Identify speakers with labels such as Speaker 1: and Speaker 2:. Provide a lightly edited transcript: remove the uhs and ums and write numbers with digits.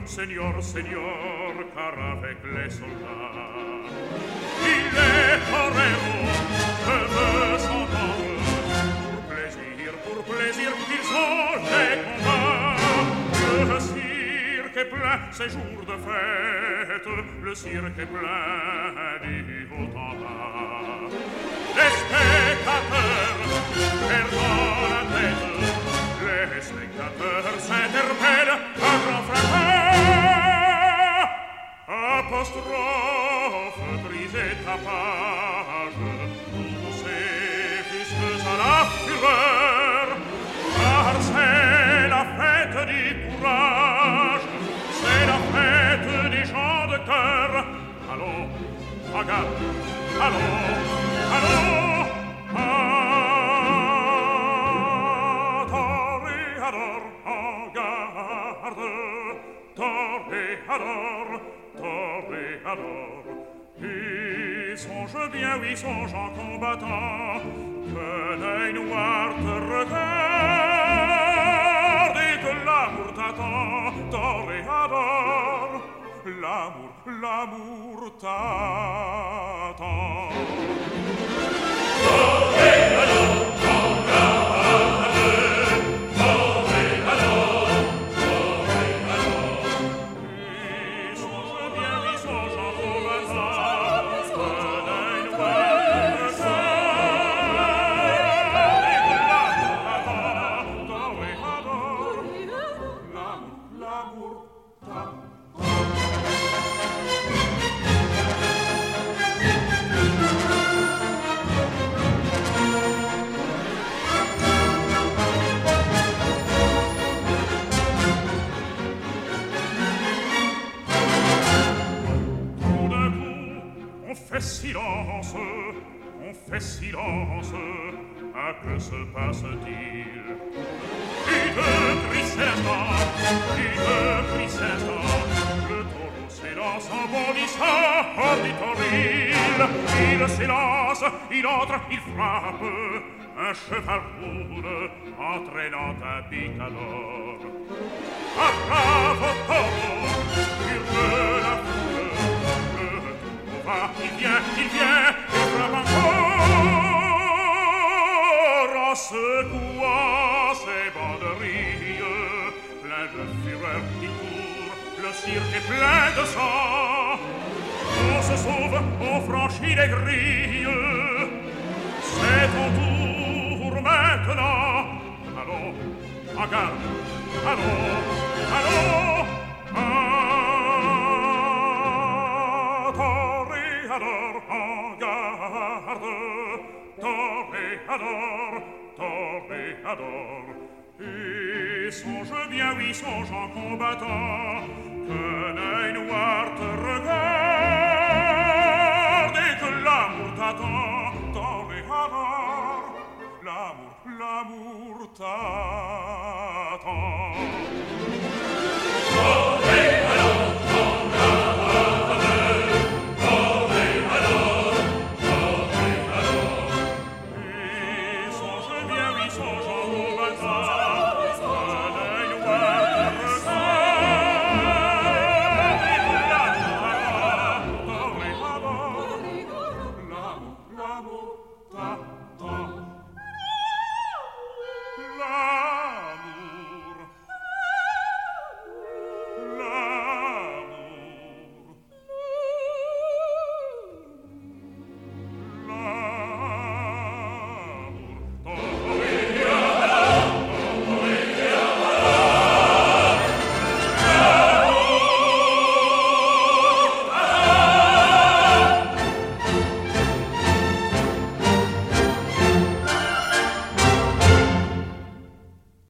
Speaker 1: Seigneur, Seigneur, car avec les soldats, il est torero, je veux s'entendre. Pour plaisir, ils ont les combats. Le cirque est plein, c'est jour de fête. Le cirque est plein du haut en bas. Les spectateurs perdent la tête. Les spectateurs s'interpellent à grand fracas. Apostrophe, brisez ta page. Poussez jusque à la fureur. Car c'est la fête du courage. C'est la fête des gens de cœur. Allons, regarde, allons, allons, toréador, en garde, toréador, toréador. Et songe bien, oui, songe en combattant, que l'œil noir te regarde et que l'amour t'attend, toréador. L'amour, l'amour t'attend. Toréador, en garde, toréador, toréador. Et songe bien, oui, songe en combattant, que l'œil noir te regarde et que l'amour t'attend, toréador. L'amour, l'amour t'attend. On fait silence, à que se passe-t-il? Une crise instant, le taureau s'élance en bondissant hors du toril. Il s'élance, il entre, il frappe, un cheval roule, entraînant un picador. Un brave taureau, hurle la foule, il vient, et frappe encore en secouant ses banderilles. Plein de fureur qui court, le cirque est plein de sang. On se sauve, on franchit les grilles. C'est ton tour maintenant. Allons, en garde, allons, allons, toréador, en garde, toréador, toréador. Et songe bien, oui, songe en combattant, qu'un œil noir te regarde et que l'amour t'attend, toréador. L'amour, l'amour t'attend. Toréador.